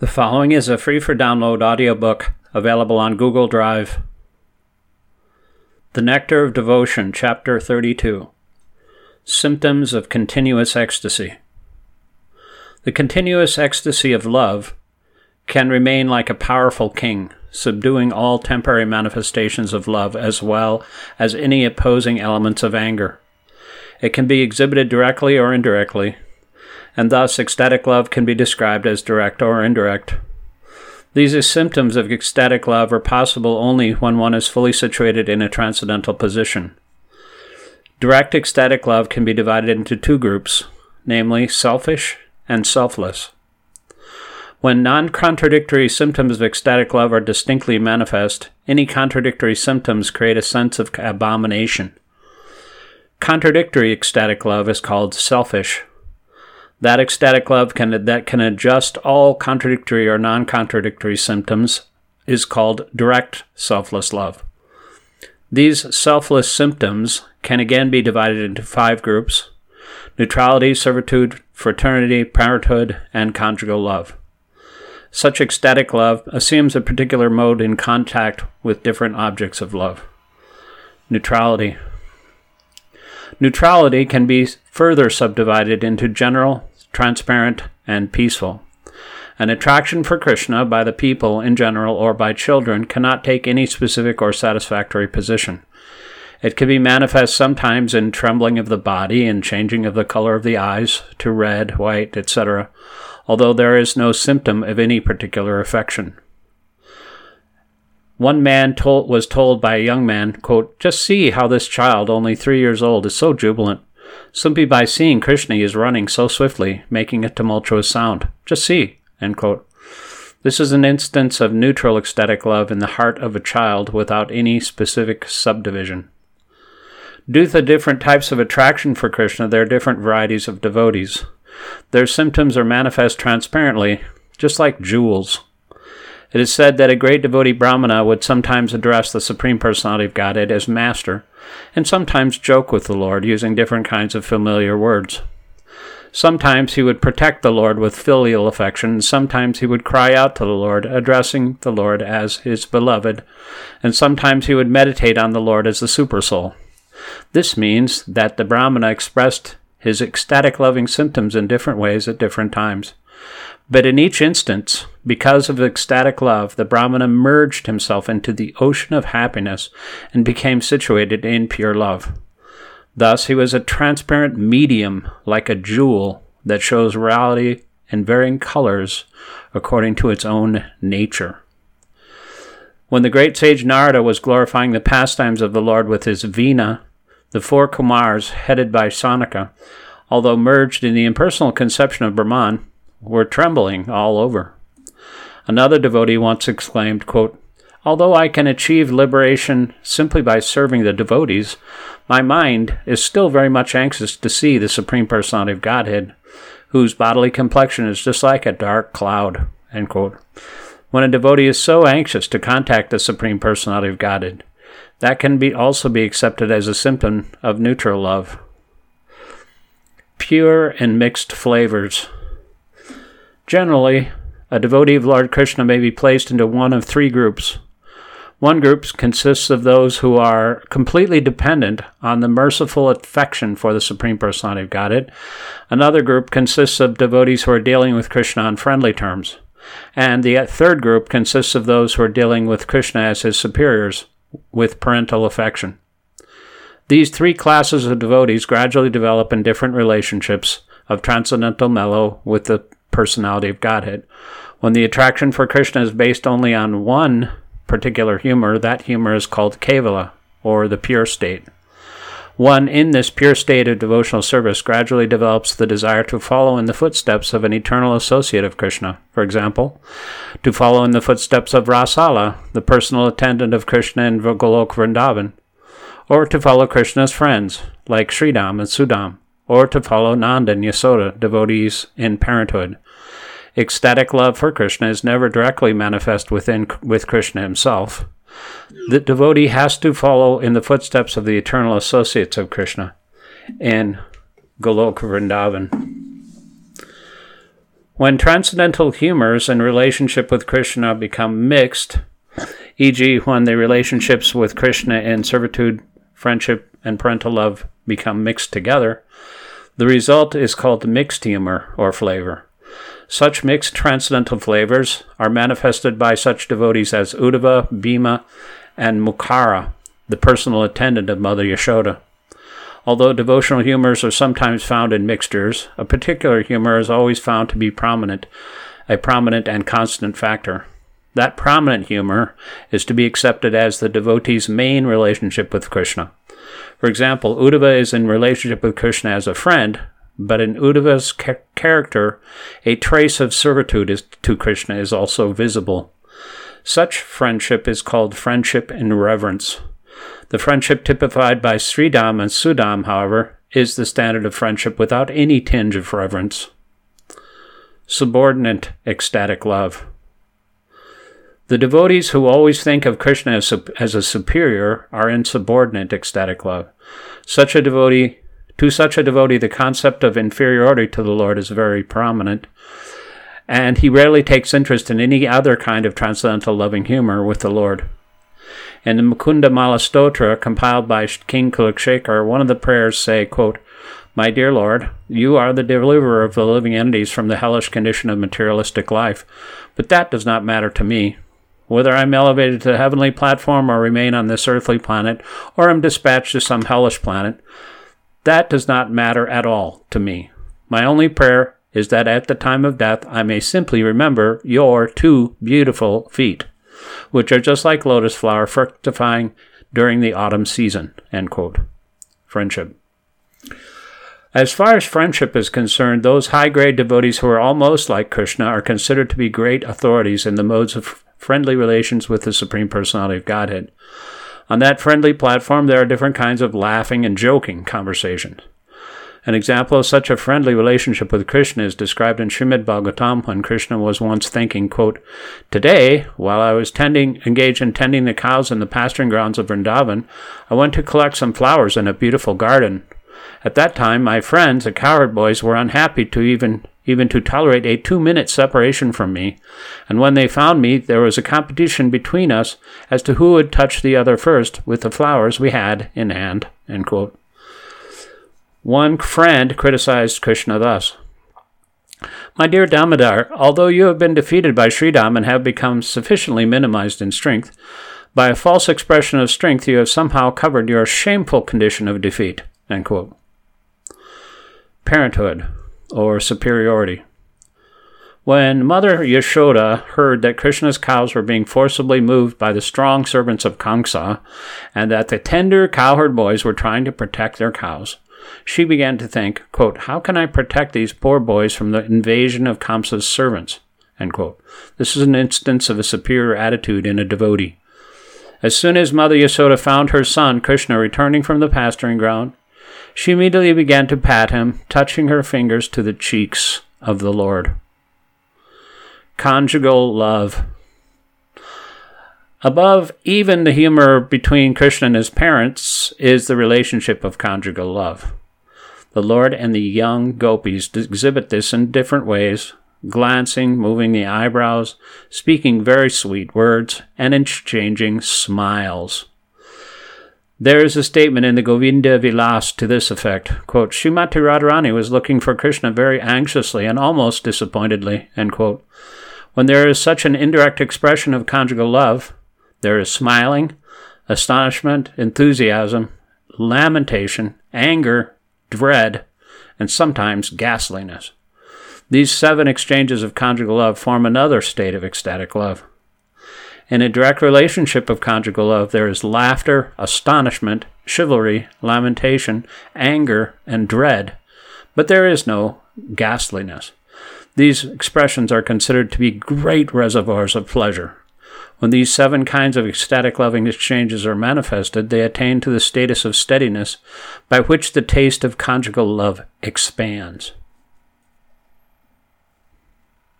The following is a free-for-download audiobook available on Google Drive. The Nectar of Devotion, Chapter 32. Symptoms of Continuous Ecstasy. The continuous ecstasy of love can remain like a powerful king, subduing all temporary manifestations of love as well as any opposing elements of anger. It can be exhibited directly or indirectly, and thus ecstatic love can be described as direct or indirect. These symptoms of ecstatic love are possible only when one is fully situated in a transcendental position. Direct ecstatic love can be divided into two groups, namely selfish and selfless. When non-contradictory symptoms of ecstatic love are distinctly manifest, any contradictory symptoms create a sense of abomination. Contradictory ecstatic love is called selfish. That ecstatic love that can adjust all contradictory or non-contradictory symptoms is called direct selfless love. These selfless symptoms can again be divided into five groups: neutrality, servitude, fraternity, parenthood, and conjugal love. Such ecstatic love assumes a particular mode in contact with different objects of love. Neutrality. Neutrality can be further subdivided into general, transparent, and peaceful. An attraction for Krishna by the people in general or by children cannot take any specific or satisfactory position. It can be manifest sometimes in trembling of the body and changing of the color of the eyes to red, white, etc., although there is no symptom of any particular affection. One man was told by a young man, quote, "Just see how this child, only 3 years old, is so jubilant. Simply by seeing Krishna he is running so swiftly, making a tumultuous sound. Just see," end quote. This is an instance of neutral ecstatic love in the heart of a child without any specific subdivision. Due to the different types of attraction for Krishna, there are different varieties of devotees. Their symptoms are manifest transparently, just like jewels. It is said that a great devotee Brahmana would sometimes address the Supreme Personality of Godhead as Master, and sometimes joke with the Lord using different kinds of familiar words. Sometimes he would protect the Lord with filial affection, and sometimes he would cry out to the Lord, addressing the Lord as his beloved, and sometimes he would meditate on the Lord as the Supersoul. This means that the Brahmana expressed his ecstatic loving symptoms in different ways at different times. But in each instance, because of ecstatic love, the Brahmana merged himself into the ocean of happiness and became situated in pure love. Thus, he was a transparent medium, like a jewel that shows reality in varying colors according to its own nature. When the great sage Narada was glorifying the pastimes of the Lord with his Veena, the 4 Kumars, headed by Sanaka, although merged in the impersonal conception of Brahman, were trembling all over. Another devotee once exclaimed, quote, "Although I can achieve liberation simply by serving the devotees, my mind is still very much anxious to see the Supreme Personality of Godhead, whose bodily complexion is just like a dark cloud." End quote. When a devotee is so anxious to contact the Supreme Personality of Godhead, that can also be accepted as a symptom of neutral love. Pure and mixed flavors. Generally, a devotee of Lord Krishna may be placed into one of three groups. One group consists of those who are completely dependent on the merciful affection for the Supreme Personality of Godhead. Another group consists of devotees who are dealing with Krishna on friendly terms. And the third group consists of those who are dealing with Krishna as his superiors with parental affection. These three classes of devotees gradually develop in different relationships of transcendental mellow with the Personality of Godhead. When the attraction for Krishna is based only on one particular humor, that humor is called Kevala, or the pure state. One in this pure state of devotional service gradually develops the desire to follow in the footsteps of an eternal associate of Krishna. For example, to follow in the footsteps of Rasala, the personal attendant of Krishna in Golok Vrindavan, or to follow Krishna's friends, like Sridham and Sudam, or to follow Nanda and Yasoda, devotees in parenthood. Ecstatic love for Krishna is never directly manifest with Krishna himself. The devotee has to follow in the footsteps of the eternal associates of Krishna in Golok Vrindavan. When transcendental humors in relationship with Krishna become mixed, e.g., when the relationships with Krishna in servitude, friendship, and parental love become mixed together, the result is called mixed humor or flavor. Such mixed transcendental flavors are manifested by such devotees as Uddhava, Bhima, and Mukara, the personal attendant of Mother Yashoda. Although devotional humors are sometimes found in mixtures, a particular humor is always found to be a prominent and constant factor. That prominent humor is to be accepted as the devotee's main relationship with Krishna. For example, Uddhava is in relationship with Krishna as a friend, but in Uddhava's character, a trace of servitude to Krishna is also visible. Such friendship is called friendship in reverence. The friendship typified by Sridham and Sudam, however, is the standard of friendship without any tinge of reverence. Subordinate ecstatic love. The devotees who always think of Krishna as a superior are in subordinate ecstatic love. To such a devotee, the concept of inferiority to the Lord is very prominent, and he rarely takes interest in any other kind of transcendental loving humor with the Lord. In the Mukunda Mala Stotra, compiled by King Kulashekhar, one of the prayers say, quote, "My dear Lord, you are the deliverer of the living entities from the hellish condition of materialistic life, but that does not matter to me. Whether I'm elevated to the heavenly platform or remain on this earthly planet, or am dispatched to some hellish planet, that does not matter at all to me. My only prayer is that at the time of death I may simply remember your 2 beautiful feet, which are just like lotus flower fructifying during the autumn season." End quote. Friendship. As far as friendship is concerned, those high-grade devotees who are almost like Krishna are considered to be great authorities in the modes of friendly relations with the Supreme Personality of Godhead. On that friendly platform, there are different kinds of laughing and joking conversations. An example of such a friendly relationship with Krishna is described in Srimad Bhagavatam when Krishna was once thinking, quote, "Today, while I was engaged in tending the cows in the pasturing grounds of Vrindavan, I went to collect some flowers in a beautiful garden. At that time, my friends, the cowherd boys, were unhappy to even to tolerate a 2-minute separation from me, and when they found me, there was a competition between us as to who would touch the other first with the flowers we had in hand." End quote. One friend criticized Krishna thus, "My dear Damodar, although you have been defeated by Sridham and have become sufficiently minimized in strength, by a false expression of strength you have somehow covered your shameful condition of defeat." End quote. Parenthood, or superiority. When Mother Yashoda heard that Krishna's cows were being forcibly moved by the strong servants of Kamsa, and that the tender cowherd boys were trying to protect their cows, she began to think, quote, "How can I protect these poor boys from the invasion of Kamsa's servants?" End quote. This is an instance of a superior attitude in a devotee. As soon as Mother Yashoda found her son Krishna returning from the pasturing ground, she immediately began to pat him, touching her fingers to the cheeks of the Lord. Conjugal love. Above even the humor between Krishna and his parents is the relationship of conjugal love. The Lord and the young gopis exhibit this in different ways, glancing, moving the eyebrows, speaking very sweet words, and exchanging smiles. There is a statement in the Govinda Vilas to this effect, quote, "Srimati Radharani was looking for Krishna very anxiously and almost disappointedly," end quote. When there is such an indirect expression of conjugal love, there is smiling, astonishment, enthusiasm, lamentation, anger, dread, and sometimes ghastliness. These 7 exchanges of conjugal love form another state of ecstatic love. In a direct relationship of conjugal love, there is laughter, astonishment, chivalry, lamentation, anger, and dread, but there is no ghastliness. These expressions are considered to be great reservoirs of pleasure. When these 7 kinds of ecstatic loving exchanges are manifested, they attain to the status of steadiness by which the taste of conjugal love expands.